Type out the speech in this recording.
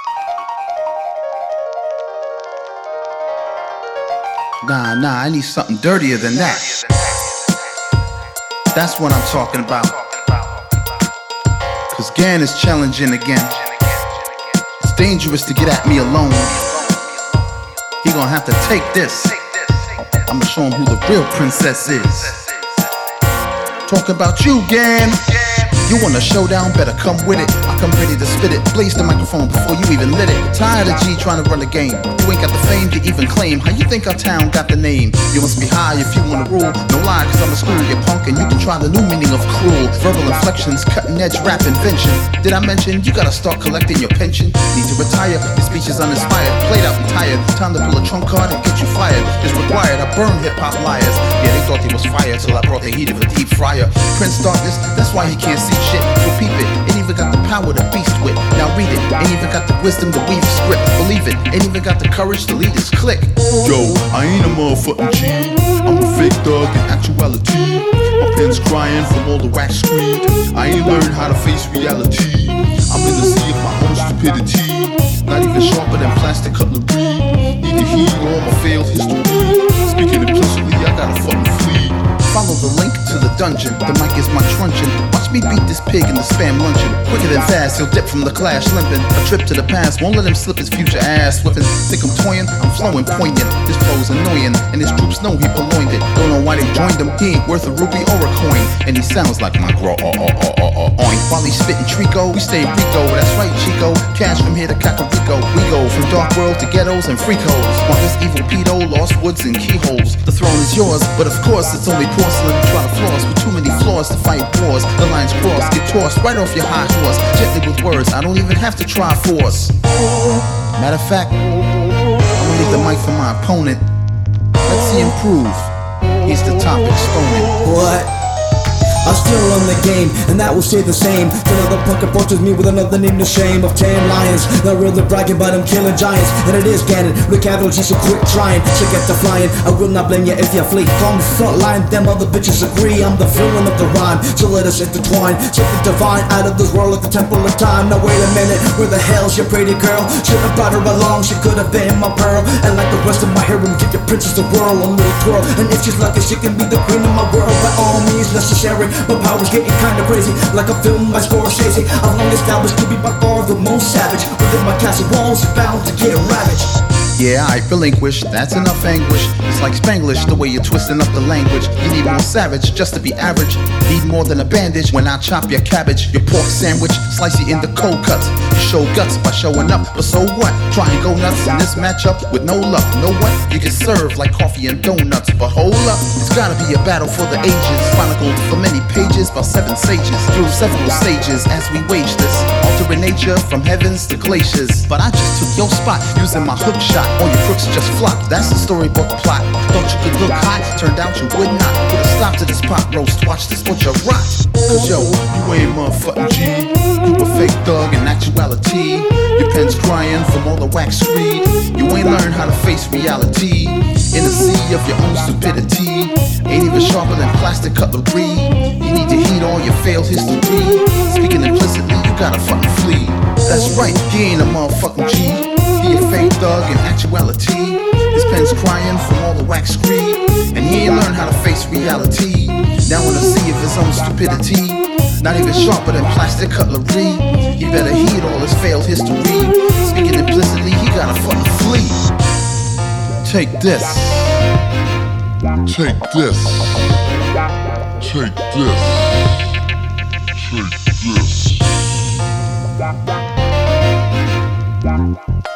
Nah, I need something dirtier than that. That's what I'm talking about. Cause Gan is challenging again. It's dangerous to get at me alone. He gonna have to take this. I'ma show him who the real princess is. Talk about you, Gan. You want a showdown? Better come with it. I come ready to spit it. Blaze the microphone before you even lit it. Tired of G trying to run the game. You ain't got the fame to even claim. How you think our town got the name? You must be high if you wanna rule. No lie, cause I'm a school, you punk, and you can try the new meaning of cruel. Verbal inflections, cutting edge rap invention. Did I mention you gotta start collecting your pension? Need to retire, your speech is uninspired. Played out and tired, time to pull a trump card and get you fired. It's required, I burn hip-hop liars. Yeah, they thought he was fire till I brought the heat of a deep fryer. Prince Darkness, that's why he can't see shit. So peep it, ain't even got the power to beast with. Now read it, ain't even got the wisdom to weave script. Believe it, ain't even got the courage to lead his clique. Yo, I ain't a motherfucking G. I'm a fake thug in actuality. My pen's crying from all the wax screed. I ain't learned how to face reality. I'm in the sea of my own stupidity. Not even sharper than plastic cutlery. Need to heal all my failed history. Speaking implicitly, I gotta fucking flee. Follow the link to the dungeon. The mic is my truncheon. Watch me beat this pig in the spam luncheon. Quicker than fast, he'll dip from the clash limping. A trip to the past won't let him slip his future ass whipping. Think I'm toying? I'm flowing poignant. His flow's annoying, and his troops know he purloined it. Don't know why they joined him. He ain't worth a rupee or a coin, and he sounds like my oink. While he's spitting Trico, we stay Rico. That's right, Chico. Cash from here to Kakariko. We go from dark world to ghettos and freak holes. While this evil pedo lost woods and keyholes. The throne is yours, but of course it's only porcelain. Try to floss with too many flaws to fight wars. The lines cross, get tossed right off your high horse. Gently with words, I don't even have to try force. Matter of fact, I'm gonna leave the mic for my opponent. Let's see him prove he's the top exponent. What? I'm still on the game, and that will stay the same till another punk approaches me with another name to shame. Of 10 lions, not really bragging, but I'm killing giants. And it is Ganon, with cavalry, so quit trying to get to flying. I will not blame you if you flee. Call me frontline, them other bitches agree. I'm the villain of the rhyme, so let us intertwine. Something divine out of this world like the temple of time. Now wait a minute, where the hell's your pretty girl? Should've brought her along, she could've been my pearl. And like the rest of my harem, give your princess the world a little twirl. And if she's lucky, she can be the queen of my world. By all means necessary. My power's getting kinda crazy, like a film by Scorsese. I've long established to be by far the most savage. Within my castle walls, bound to get ravaged. Yeah, I relinquish, that's enough anguish. It's like Spanglish, the way you're twisting up the language. You need more savage just to be average. Need more than a bandage when I chop your cabbage. Your pork sandwich, slice you into cold cuts. You show guts by showing up, but so what? Try and go nuts in this matchup with no luck. Know what? You can serve like coffee and donuts. But hold up, it's gotta be a battle for the ages. Chronicled for many pages by 7 sages. Through several stages as we wage this. Altering nature from heavens to glaciers. But I just took your spot using my hook shot. All your crooks just flopped, that's the storybook plot. Thought you could look hot, turned out you would not. Put a stop to this pot roast, watch this butcher rot. Cause yo, you ain't motherfucking G. You a fake thug in actuality. Your pen's crying from all the wax screed. You ain't learned how to face reality. In the sea of your own stupidity. Ain't even sharper than plastic cutlery. You need to heed all your failed history. Speaking implicitly, you gotta fucking flee. That's right, he ain't a motherfucking G. He a fake thug in actuality. His pen's crying from all the wax screed. And he ain't learned how to face reality. Now in the sea of his own stupidity. Not even sharper than plastic cutlery. He better heed all his failed history. Speaking implicitly, he gotta fucking flee. Take this. Take this. Take this. Take this.